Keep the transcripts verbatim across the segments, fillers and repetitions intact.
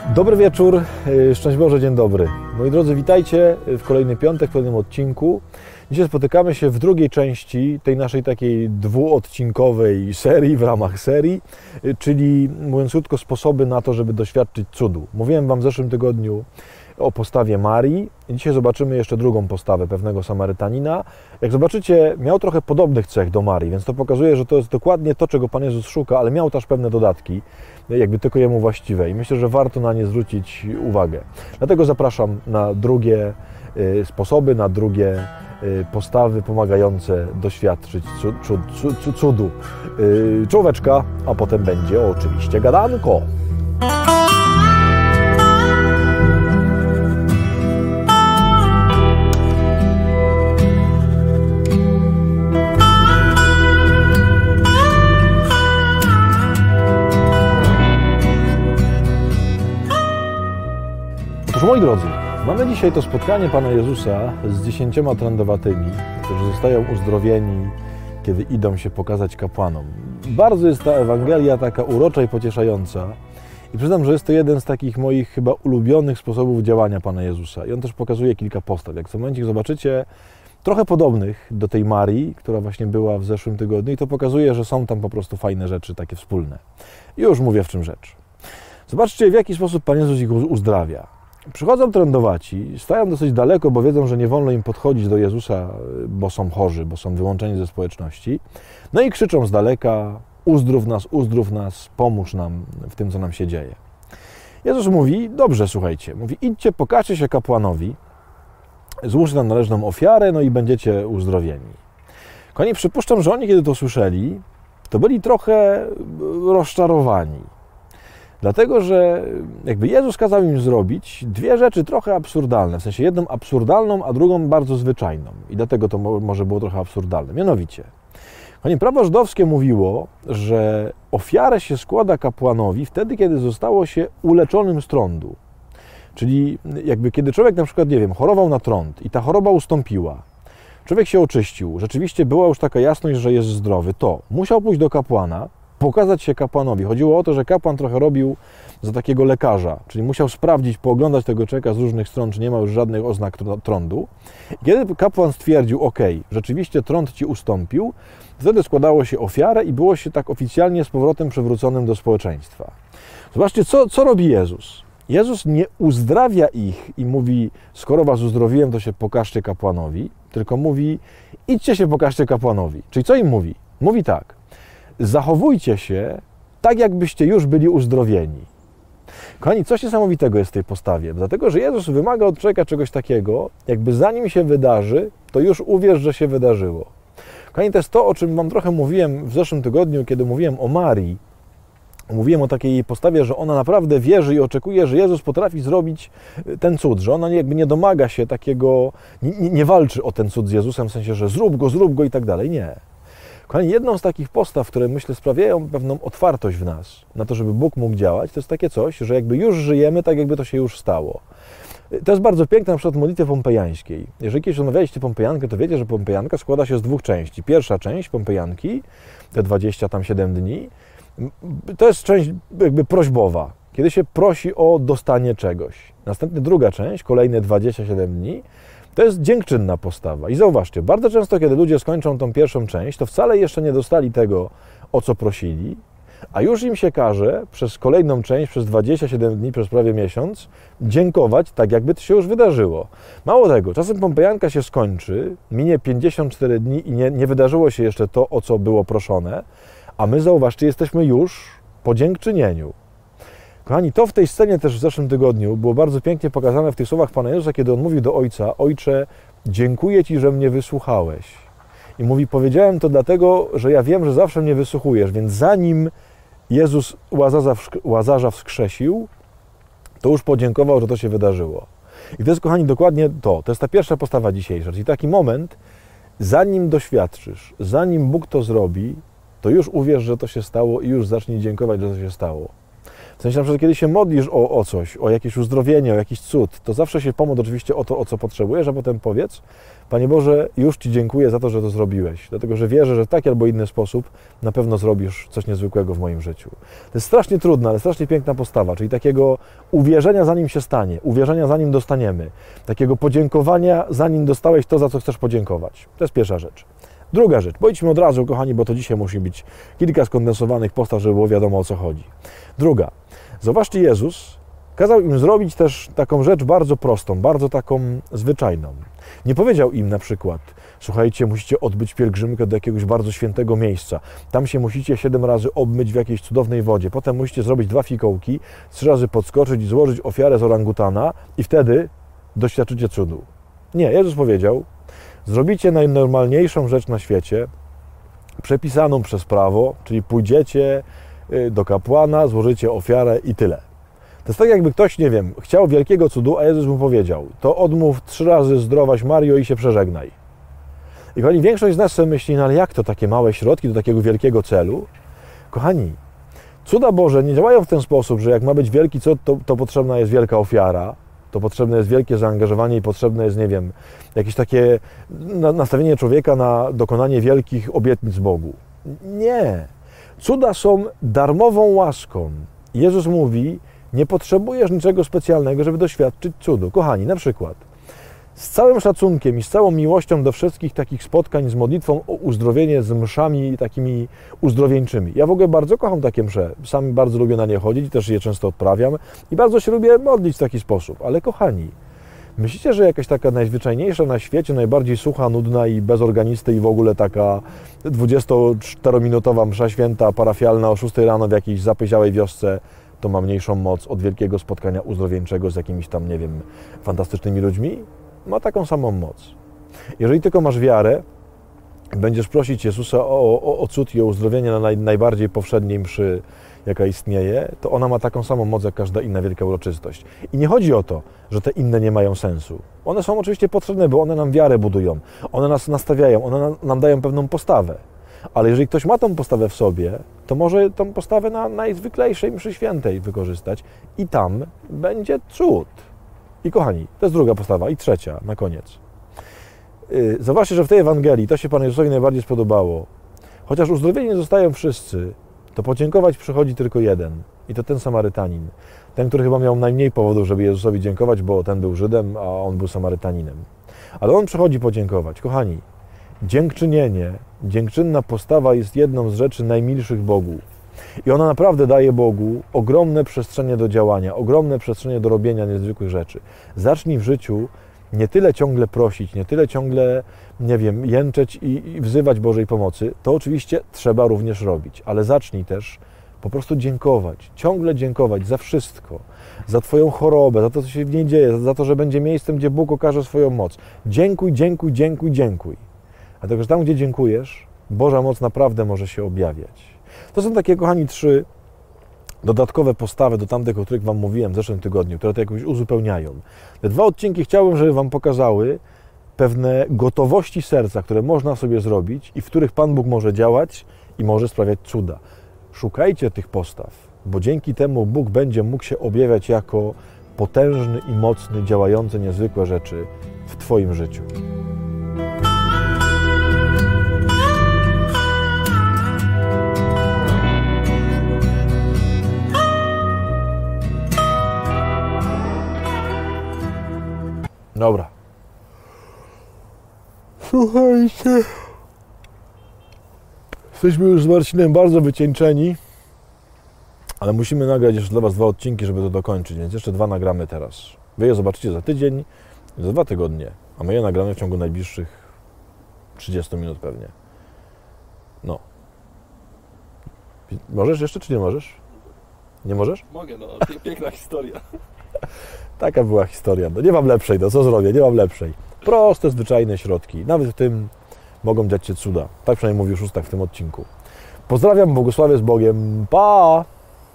Dobry wieczór, szczęść Boże, dzień dobry. Moi drodzy, witajcie w kolejny piątek, w kolejnym odcinku. Dzisiaj spotykamy się w drugiej części tej naszej takiej dwuodcinkowej serii, w ramach serii, czyli, mówiąc krótko, sposoby na to, żeby doświadczyć cudu. Mówiłem Wam w zeszłym tygodniu o postawie Marii. Dzisiaj zobaczymy jeszcze drugą postawę pewnego Samarytanina. Jak zobaczycie, miał trochę podobnych cech do Marii, więc to pokazuje, że to jest dokładnie to, czego Pan Jezus szuka, ale miał też pewne dodatki, jakby tylko Jemu właściwe. I myślę, że warto na nie zwrócić uwagę. Dlatego zapraszam na drugie sposoby, na drugie postawy pomagające doświadczyć cud, cud, cud, cudu. Czołóweczka, a potem będzie oczywiście gadanko. Otóż, moi drodzy, mamy dzisiaj to spotkanie Pana Jezusa z dziesięcioma trędowatymi, którzy zostają uzdrowieni, kiedy idą się pokazać kapłanom. Bardzo jest ta Ewangelia taka urocza i pocieszająca i przyznam, że jest to jeden z takich moich chyba ulubionych sposobów działania Pana Jezusa. I on też pokazuje kilka postaw. Jak w momencie zobaczycie, trochę podobnych do tej Marii, która właśnie była w zeszłym tygodniu, i to pokazuje, że są tam po prostu fajne rzeczy, takie wspólne. I już mówię, w czym rzecz. Zobaczcie, w jaki sposób Pan Jezus ich uzdrawia. Przychodzą trędowaci, stają dosyć daleko, bo wiedzą, że nie wolno im podchodzić do Jezusa, bo są chorzy, bo są wyłączeni ze społeczności. No i krzyczą z daleka: uzdrów nas, uzdrów nas, pomóż nam w tym, co nam się dzieje. Jezus mówi: dobrze, słuchajcie, mówi, idźcie, pokażcie się kapłanowi, złóżcie nam należną ofiarę, no i będziecie uzdrowieni. Kochani, przypuszczam, że oni, kiedy to słyszeli, to byli trochę rozczarowani. Dlatego, że jakby Jezus kazał im zrobić dwie rzeczy trochę absurdalne, w sensie jedną absurdalną, a drugą bardzo zwyczajną. I dlatego to może było trochę absurdalne. Mianowicie, kochani, prawo żydowskie mówiło, że ofiarę się składa kapłanowi wtedy, kiedy zostało się uleczonym z trądu. Czyli jakby kiedy człowiek na przykład, nie wiem, chorował na trąd i ta choroba ustąpiła, człowiek się oczyścił, rzeczywiście była już taka jasność, że jest zdrowy, to musiał pójść do kapłana, pokazać się kapłanowi. Chodziło o to, że kapłan trochę robił za takiego lekarza, czyli musiał sprawdzić, pooglądać tego człowieka z różnych stron, czy nie ma już żadnych oznak trądu. I kiedy kapłan stwierdził: ok, rzeczywiście trąd ci ustąpił, wtedy składało się ofiarę i było się tak oficjalnie z powrotem przywróconym do społeczeństwa. Zobaczcie, co, co robi Jezus. Jezus nie uzdrawia ich i mówi: skoro was uzdrowiłem, to się pokażcie kapłanowi, tylko mówi: idźcie się pokażcie kapłanowi. Czyli co im mówi? Mówi tak: zachowujcie się tak, jakbyście już byli uzdrowieni. Kochani, coś niesamowitego jest w tej postawie, dlatego że Jezus wymaga od człowieka czegoś takiego, jakby zanim się wydarzy, to już uwierz, że się wydarzyło. Kochani, to jest to, o czym Wam trochę mówiłem w zeszłym tygodniu, kiedy mówiłem o Marii. Mówiłem o takiej jej postawie, że ona naprawdę wierzy i oczekuje, że Jezus potrafi zrobić ten cud, że ona jakby nie domaga się takiego, nie, nie walczy o ten cud z Jezusem, w sensie, że zrób go, zrób go i tak dalej. Nie. Kochani, jedną z takich postaw, które, myślę, sprawiają pewną otwartość w nas na to, żeby Bóg mógł działać, to jest takie coś, że jakby już żyjemy, tak jakby to się już stało. To jest bardzo piękne, na przykład w modlitwie pompejańskiej. Jeżeli kiedyś omawialiście pompejankę, to wiecie, że pompejanka składa się z dwóch części. Pierwsza część pompejanki, te dwadzieścia siedem dni, to jest część jakby prośbowa, kiedy się prosi o dostanie czegoś. Następnie druga część, kolejne dwadzieścia siedem dni, to jest dziękczynna postawa. I zauważcie, bardzo często, kiedy ludzie skończą tą pierwszą część, to wcale jeszcze nie dostali tego, o co prosili, a już im się każe przez kolejną część, przez dwadzieścia siedem dni, przez prawie miesiąc, dziękować tak, jakby to się już wydarzyło. Mało tego, czasem pompejanka się skończy, minie pięćdziesiąt cztery dni i nie, nie wydarzyło się jeszcze to, o co było proszone, a my, zauważcie, jesteśmy już po dziękczynieniu. Kochani, to w tej scenie też w zeszłym tygodniu było bardzo pięknie pokazane w tych słowach Pana Jezusa, kiedy On mówił do Ojca: Ojcze, dziękuję Ci, że mnie wysłuchałeś. I mówi: powiedziałem to dlatego, że ja wiem, że zawsze mnie wysłuchujesz, więc zanim Jezus Łazarza, Łazarza wskrzesił, to już podziękował, że to się wydarzyło. I to jest, kochani, dokładnie to. To jest ta pierwsza postawa dzisiejsza. Czyli taki moment, zanim doświadczysz, zanim Bóg to zrobi, to już uwierz, że to się stało i już zacznij dziękować, że to się stało. W sensie na przykład, kiedy się modlisz o, o coś, o jakieś uzdrowienie, o jakiś cud, to zawsze się pomódl oczywiście o to, o co potrzebujesz, a potem powiedz: Panie Boże, już Ci dziękuję za to, że to zrobiłeś, dlatego że wierzę, że w taki albo inny sposób na pewno zrobisz coś niezwykłego w moim życiu. To jest strasznie trudna, ale strasznie piękna postawa, czyli takiego uwierzenia, zanim się stanie, uwierzenia, zanim dostaniemy, takiego podziękowania, zanim dostałeś to, za co chcesz podziękować. To jest pierwsza rzecz. Druga rzecz, pojdźmy od razu, kochani, bo to dzisiaj musi być kilka skondensowanych postaw, żeby było wiadomo, o co chodzi. Druga, zobaczcie, Jezus kazał im zrobić też taką rzecz bardzo prostą, bardzo taką zwyczajną. Nie powiedział im na przykład: słuchajcie, musicie odbyć pielgrzymkę do jakiegoś bardzo świętego miejsca, tam się musicie siedem razy obmyć w jakiejś cudownej wodzie, potem musicie zrobić dwa fikołki, trzy razy podskoczyć i złożyć ofiarę z orangutana i wtedy doświadczycie cudu. Nie, Jezus powiedział: zrobicie najnormalniejszą rzecz na świecie, przepisaną przez prawo, czyli pójdziecie do kapłana, złożycie ofiarę i tyle. To jest tak, jakby ktoś, nie wiem, chciał wielkiego cudu, a Jezus mu powiedział: to odmów trzy razy zdrowaś Mario i się przeżegnaj. I kochani, większość z nas sobie myśli: no ale jak to takie małe środki do takiego wielkiego celu? Kochani, cuda Boże nie działają w ten sposób, że jak ma być wielki cud, to, to potrzebna jest wielka ofiara, to potrzebne jest wielkie zaangażowanie i potrzebne jest, nie wiem, jakieś takie nastawienie człowieka na dokonanie wielkich obietnic Bogu. Nie. Cuda są darmową łaską. Jezus mówi: nie potrzebujesz niczego specjalnego, żeby doświadczyć cudu. Kochani, na przykład z całym szacunkiem i z całą miłością do wszystkich takich spotkań z modlitwą o uzdrowienie, z mszami takimi uzdrowieńczymi. Ja w ogóle bardzo kocham takie msze. Sam bardzo lubię na nie chodzić, też je często odprawiam i bardzo się lubię modlić w taki sposób. Ale kochani, myślicie, że jakaś taka najzwyczajniejsza na świecie, najbardziej sucha, nudna i bez organisty i w ogóle taka dwudziestoczterominutowa msza święta parafialna o szóstej rano w jakiejś zapyziałej wiosce to ma mniejszą moc od wielkiego spotkania uzdrowieńczego z jakimiś tam, nie wiem, fantastycznymi ludźmi? Ma taką samą moc. Jeżeli tylko masz wiarę, będziesz prosić Jezusa o, o, o cud i o uzdrowienie na naj, najbardziej powszedniej mszy, jaka istnieje, to ona ma taką samą moc jak każda inna wielka uroczystość. I nie chodzi o to, że te inne nie mają sensu. One są oczywiście potrzebne, bo one nam wiarę budują, one nas nastawiają, one nam dają pewną postawę. Ale jeżeli ktoś ma tą postawę w sobie, to może tą postawę na najzwyklejszej mszy świętej wykorzystać i tam będzie cud. I kochani, to jest druga postawa. I trzecia, na koniec. Zobaczcie, że w tej Ewangelii to się Panu Jezusowi najbardziej spodobało. Chociaż uzdrowieni zostają wszyscy, to podziękować przychodzi tylko jeden. I to ten Samarytanin. Ten, który chyba miał najmniej powodów, żeby Jezusowi dziękować, bo ten był Żydem, a on był Samarytaninem. Ale on przychodzi podziękować. Kochani, dziękczynienie, dziękczynna postawa jest jedną z rzeczy najmilszych Bogu. I ona naprawdę daje Bogu ogromne przestrzenie do działania, ogromne przestrzenie do robienia niezwykłych rzeczy. Zacznij w życiu nie tyle ciągle prosić, nie tyle ciągle, nie wiem, jęczeć i, i wzywać Bożej pomocy. To oczywiście trzeba również robić, ale zacznij też po prostu dziękować, ciągle dziękować za wszystko, za Twoją chorobę, za to, co się w niej dzieje, za to, że będzie miejscem, gdzie Bóg okaże swoją moc. Dziękuj, dziękuj, dziękuj, dziękuj. Dlatego, że tam, gdzie dziękujesz, Boża moc naprawdę może się objawiać. To są takie, kochani, trzy dodatkowe postawy do tamtych, o których Wam mówiłem w zeszłym tygodniu, które to jakoś uzupełniają. Te dwa odcinki chciałbym, żeby Wam pokazały pewne gotowości serca, które można sobie zrobić i w których Pan Bóg może działać i może sprawiać cuda. Szukajcie tych postaw, bo dzięki temu Bóg będzie mógł się objawiać jako potężny i mocny, działający niezwykłe rzeczy w Twoim życiu. Dobra. Słuchajcie. Jesteśmy już z Marcinem bardzo wycieńczeni, ale musimy nagrać jeszcze dla Was dwa odcinki, żeby to dokończyć, więc jeszcze dwa nagramy teraz. Wy je zobaczycie za tydzień, za dwa tygodnie, a my je nagramy w ciągu najbliższych trzydziestu minut pewnie. No. Możesz jeszcze, czy nie możesz? Nie możesz? Mogę, no. Piękna historia. Taka była historia. No nie mam lepszej, no co zrobię? Nie mam lepszej. Proste, zwyczajne środki. Nawet w tym mogą dziać się cuda. Tak przynajmniej mówił Szóstak w tym odcinku. Pozdrawiam, błogosławię z Bogiem. Pa!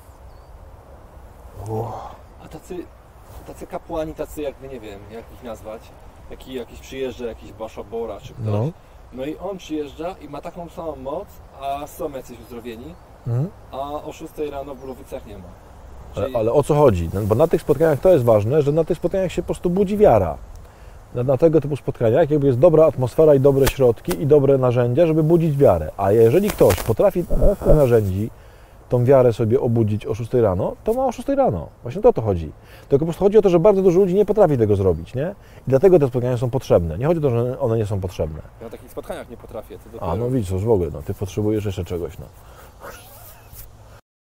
A tacy, tacy kapłani, tacy jakby, nie wiem, jak ich nazwać, jaki jakiś przyjeżdża, jakiś Basza Bora czy ktoś. No. no i on przyjeżdża i ma taką samą moc, a są jacyś uzdrowieni, mhm. a o szóstej rano w Bulowicach nie ma. Ale, Czyli... ale o co chodzi? No, bo na tych spotkaniach to jest ważne, że na tych spotkaniach się po prostu budzi wiara. Na, na tego typu spotkaniach jakby jest dobra atmosfera i dobre środki i dobre narzędzia, żeby budzić wiarę. A jeżeli ktoś potrafi z tych narzędzi tą wiarę sobie obudzić o szóstej rano, to ma o szóstej rano. Właśnie to o to chodzi. Tylko po prostu chodzi o to, że bardzo dużo ludzi nie potrafi tego zrobić, nie? I dlatego te spotkania są potrzebne. Nie chodzi o to, że one nie są potrzebne. Ja na takich spotkaniach nie potrafię. To A, no widzisz, już w ogóle, no, ty potrzebujesz jeszcze czegoś, no.